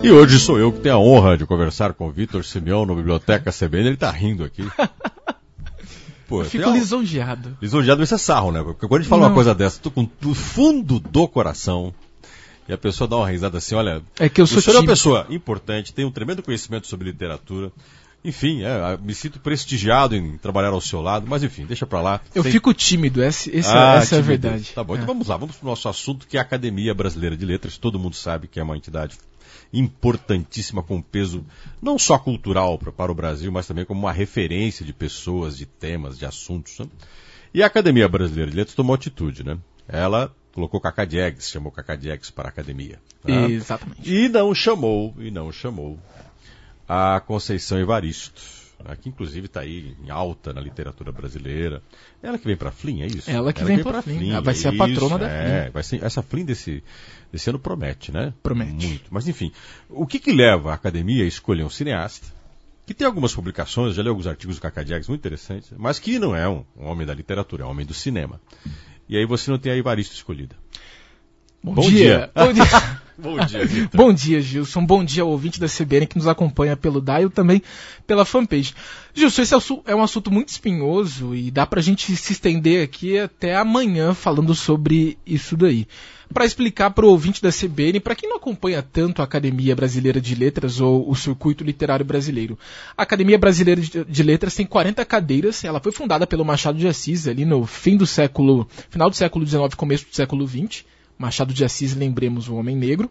E hoje sou eu que tenho a honra de conversar com o Vitor Simeão no Biblioteca CBN. Ele tá rindo aqui. Pô, eu fico lisonjeado. Lisonjeado, isso é sarro, né? Porque quando a gente fala uma coisa dessa, tô com o fundo do coração, e a pessoa dá uma risada assim, olha... É que eu sou tímido. É uma pessoa importante, tem um tremendo conhecimento sobre literatura. Enfim, me sinto prestigiado em trabalhar ao seu lado, mas enfim, deixa pra lá. Eu fico tímido, essa é a verdade. Tá bom, então vamos lá, vamos pro nosso assunto, que é a Academia Brasileira de Letras. Todo mundo sabe que é uma entidade importantíssima, com peso não só cultural para o Brasil, mas também como uma referência de pessoas, de temas, de assuntos. Né? E a Academia Brasileira de Letras tomou atitude, né? Ela colocou Cacá Diegues, chamou Cacá Diegues para a academia. Né? Exatamente. E não chamou a Conceição Evaristo, né, que inclusive está aí em alta na literatura brasileira. Ela que vem para a Flim, é isso? Ela que vem para a Flim. Ela vai ser a patrona da Flim. Vai ser, essa Flim desse ano promete, né? Promete. Muito. Mas enfim, o que leva a academia a escolher um cineasta que tem algumas publicações, já li alguns artigos do Cacá Diegues muito interessantes, mas que não é um homem da literatura, é um homem do cinema. E aí você não tem a Evaristo escolhida. Bom dia. Bom dia, Vitor. Bom dia, Gilson. Bom dia ao ouvinte da CBN que nos acompanha pelo dial e também pela fanpage. Gilson, esse é um assunto muito espinhoso e dá pra gente se estender aqui até amanhã falando sobre isso daí. Para explicar para o ouvinte da CBN, para quem não acompanha tanto a Academia Brasileira de Letras ou o circuito literário brasileiro, a Academia Brasileira de Letras tem 40 cadeiras, ela foi fundada pelo Machado de Assis ali no final do século XIX, começo do século XX. Machado de Assis, lembremos, o Homem Negro.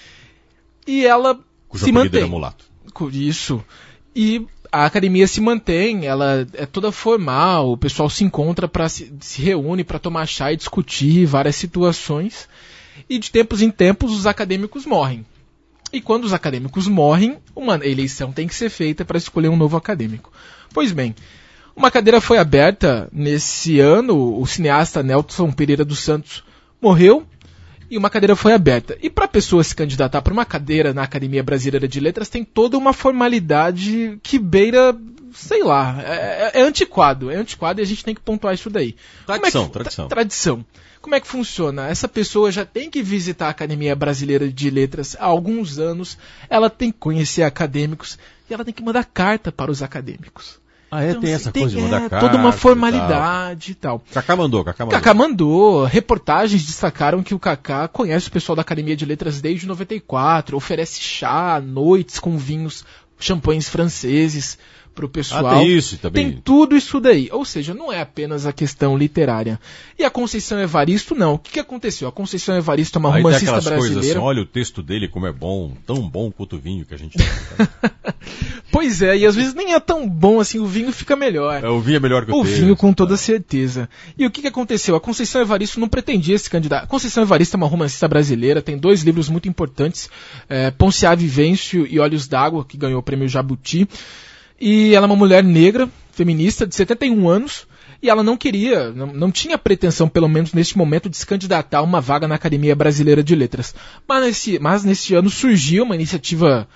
E ela se mantém. Era mulato. Isso. E a academia se mantém, ela é toda formal, o pessoal se encontra, se reúne para tomar chá e discutir várias situações. E de tempos em tempos os acadêmicos morrem. E quando os acadêmicos morrem, uma eleição tem que ser feita para escolher um novo acadêmico. Pois bem, uma cadeira foi aberta nesse ano, o cineasta Nelson Pereira dos Santos morreu, e uma cadeira foi aberta. E para a pessoa se candidatar para uma cadeira na Academia Brasileira de Letras tem toda uma formalidade que beira, sei lá, é antiquado e a gente tem que pontuar isso daí. Tradição. Como é que funciona? Essa pessoa já tem que visitar a Academia Brasileira de Letras há alguns anos, ela tem que conhecer acadêmicos e ela tem que mandar carta para os acadêmicos. Então, tem essa coisa de mandar carta. Toda uma formalidade e tal. Cacá mandou. Reportagens destacaram que o Cacá conhece o pessoal da Academia de Letras desde 94, oferece chá, noites com vinhos, champanhes franceses pro pessoal. Tem isso também. Tem tudo isso daí. Ou seja, não é apenas a questão literária. E a Conceição Evaristo, não. O que aconteceu? A Conceição Evaristo é uma romancista brasileira. Coisas assim, olha o texto dele como é bom, tão bom quanto o vinho que a gente tem. Pois é, e às vezes nem é tão bom assim, o vinho fica melhor. O vinho é melhor que o texto. O vinho com toda certeza. E o que aconteceu? A Conceição Evaristo não pretendia se candidatar. A Conceição Evaristo é uma romancista brasileira, tem 2 livros muito importantes, Ponciá Vivêncio e Olhos d'Água, que ganhou o prêmio Jabuti. E ela é uma mulher negra, feminista, de 71 anos, e ela não queria, não tinha pretensão, pelo menos neste momento, de se candidatar a uma vaga na Academia Brasileira de Letras. Mas nesse ano surgiu uma iniciativa,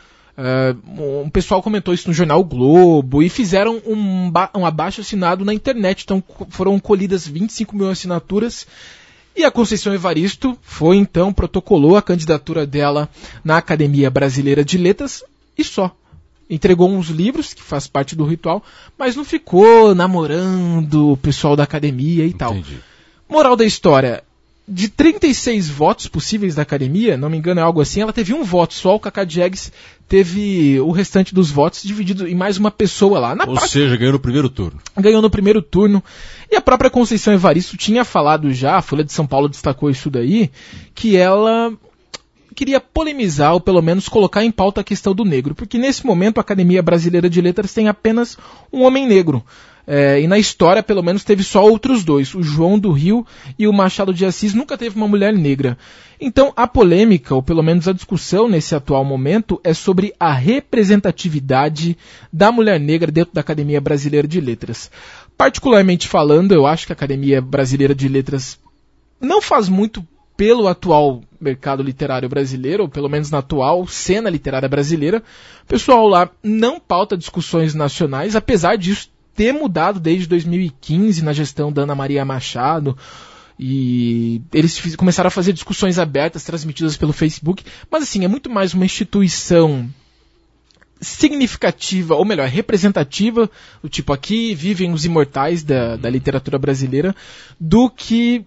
um pessoal comentou isso no jornal Globo, e fizeram um abaixo-assinado na internet, então foram colhidas 25 mil assinaturas, e a Conceição Evaristo protocolou a candidatura dela na Academia Brasileira de Letras, e só. Entregou uns livros, que faz parte do ritual, mas não ficou namorando o pessoal da academia e tal. Entendi. Moral da história, de 36 votos possíveis da academia, não me engano é algo assim, ela teve 1 voto só, o Cacá Diegues teve o restante dos votos dividido em mais uma pessoa lá. Seja, ganhou no primeiro turno. Ganhou no primeiro turno. E a própria Conceição Evaristo tinha falado já, a Folha de São Paulo destacou isso daí, que ela queria polemizar, ou pelo menos colocar em pauta a questão do negro, porque nesse momento a Academia Brasileira de Letras tem apenas um homem negro, e na história pelo menos teve só outros 2, o João do Rio e o Machado de Assis, nunca teve uma mulher negra. Então a polêmica, ou pelo menos a discussão nesse atual momento, é sobre a representatividade da mulher negra dentro da Academia Brasileira de Letras. Particularmente falando, eu acho que a Academia Brasileira de Letras não faz muito pelo atual mercado literário brasileiro, ou pelo menos na atual cena literária brasileira. O pessoal lá não pauta discussões nacionais, apesar disso ter mudado desde 2015 na gestão da Ana Maria Machado. E eles começaram a fazer discussões abertas, transmitidas pelo Facebook, mas assim, é muito mais uma instituição significativa, ou melhor, representativa, do tipo aqui vivem os imortais da literatura brasileira, do que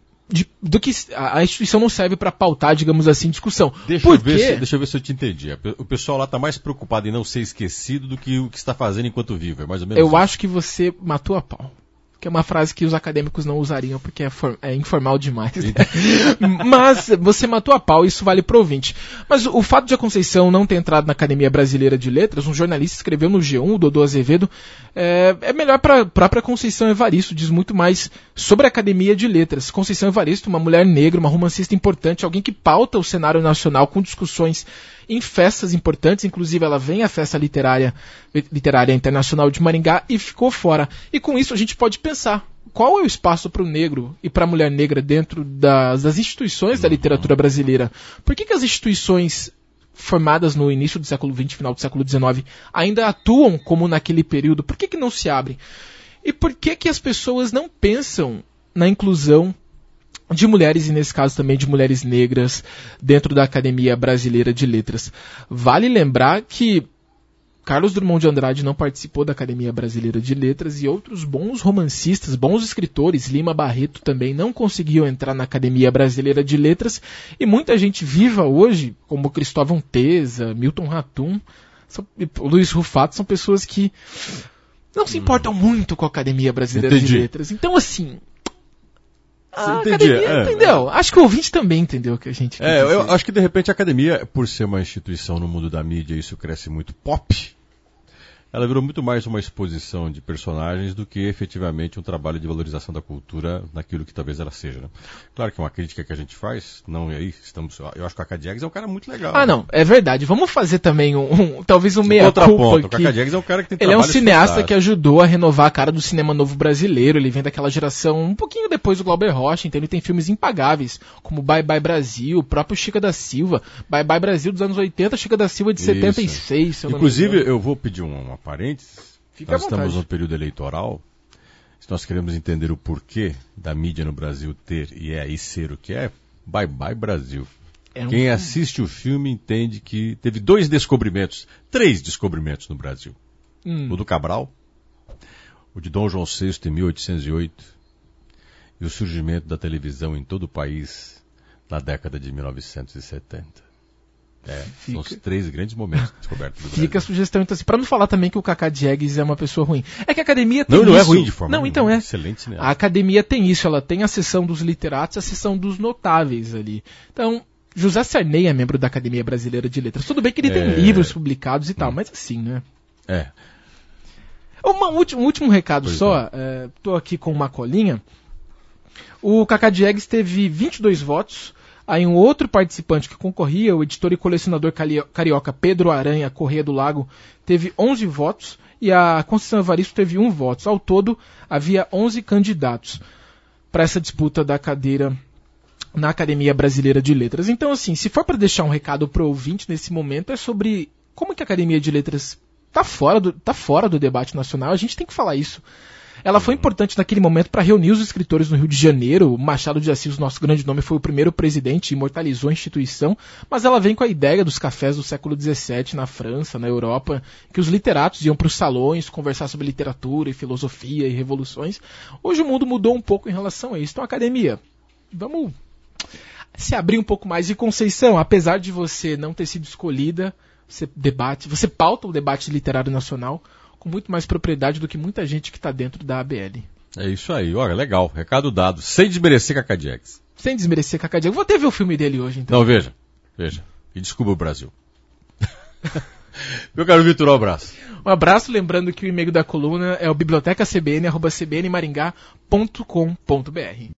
a instituição não serve para pautar, digamos assim, discussão. Deixa eu ver se eu te entendi. O pessoal lá está mais preocupado em não ser esquecido do que o que está fazendo enquanto vivo, é mais ou menos Eu isso. acho que você matou a pau. Que é uma frase que os acadêmicos não usariam porque é informal demais. Né? Mas você matou a pau, isso vale pro ouvinte. Mas o fato de a Conceição não ter entrado na Academia Brasileira de Letras, um jornalista escreveu no G1, o Dodô Azevedo, é melhor para a própria Conceição Evaristo, diz muito mais sobre a Academia de Letras. Conceição Evaristo, uma mulher negra, uma romancista importante, alguém que pauta o cenário nacional com discussões em festas importantes, inclusive ela vem à Festa Literária Internacional de Maringá e ficou fora. E com isso a gente pode pensar, qual é o espaço para o negro e para a mulher negra dentro das instituições da literatura brasileira? Por que as instituições formadas no início do século XX, final do século XIX, ainda atuam como naquele período? Por que não se abrem? E por que as pessoas não pensam na inclusão de mulheres, e nesse caso também de mulheres negras, dentro da Academia Brasileira de Letras? Vale lembrar que Carlos Drummond de Andrade não participou da Academia Brasileira de Letras e outros bons romancistas, bons escritores, Lima Barreto também não conseguiu entrar na Academia Brasileira de Letras, e muita gente viva hoje, como Cristóvão Teza, Milton Ratum, Luiz Rufato, são pessoas que não se importam muito com a Academia Brasileira de Letras. Então, assim, academia, entendeu? Acho que o ouvinte também entendeu o que a gente quer dizer. Eu acho que de repente a academia, por ser uma instituição no mundo da mídia, isso cresce muito pop, ela virou muito mais uma exposição de personagens do que efetivamente um trabalho de valorização da cultura naquilo que talvez ela seja. Né? Claro que é uma crítica que a gente faz, não é aí, eu acho que o Cacá Diegues é um cara muito legal. Ah, não, é verdade. Vamos fazer também talvez um meia-culpa aqui. O Cacá Diegues é um cara que tem Ele é um cineasta que ajudou a renovar a cara do cinema novo brasileiro, ele vem daquela geração um pouquinho depois do Glauber Rocha, então ele tem filmes impagáveis, como Bye Bye Brasil, o próprio Chica da Silva, Bye Bye Brasil dos anos 80, Chica da Silva de 76, se eu não me engano. Inclusive, eu vou pedir uma parênteses. Nós estamos no período eleitoral. Se nós queremos entender o porquê da mídia no Brasil ter e ser o que é, Bye Bye Brasil. Quem assiste o filme entende que teve 3 descobrimentos no Brasil. O do Cabral, o de Dom João VI em 1808 e o surgimento da televisão em todo o país na década de 1970. São os 3 grandes momentos de descoberta do Brasil. Fica a sugestão, então, assim, pra não falar também que o Cacá Diegues é uma pessoa ruim. É que a academia tem não é ruim de forma nenhuma. Então excelente cineasta. A academia tem isso, ela tem a seção dos literatos e a seção dos notáveis ali. Então, José Sarney é membro da Academia Brasileira de Letras. Tudo bem que ele tem livros publicados e tal, mas assim, né? Um último recado só, tô aqui com uma colinha. O Cacá Diegues teve 22 votos. Aí um outro participante que concorria, o editor e colecionador carioca Pedro Aranha Corrêa do Lago, teve 11 votos e a Conceição Evaristo teve 1 voto. Ao todo, havia 11 candidatos para essa disputa da cadeira na Academia Brasileira de Letras. Então, assim, se for para deixar um recado para o ouvinte nesse momento, é sobre como que a Academia de Letras está fora do debate nacional. A gente tem que falar isso. Ela foi importante naquele momento para reunir os escritores no Rio de Janeiro. Machado de Assis, nosso grande nome, foi o primeiro presidente, imortalizou a instituição, mas ela vem com a ideia dos cafés do século XVII na França, na Europa, que os literatos iam para os salões conversar sobre literatura e filosofia e revoluções. Hoje o mundo mudou um pouco em relação a isso. Então, academia, vamos se abrir um pouco mais. E Conceição, apesar de você não ter sido escolhida, você pauta o debate literário nacional com muito mais propriedade do que muita gente que está dentro da ABL. É isso aí, olha, legal, recado dado, sem desmerecer Cacá Diegues. Sem desmerecer Cacá Diegues. Vou até ver o filme dele hoje, então. Não, veja, e descubra o Brasil. Meu caro Vitor, um abraço. Um abraço, lembrando que o e-mail da coluna é o bibliotecacbn@cbnmaringá.com.br.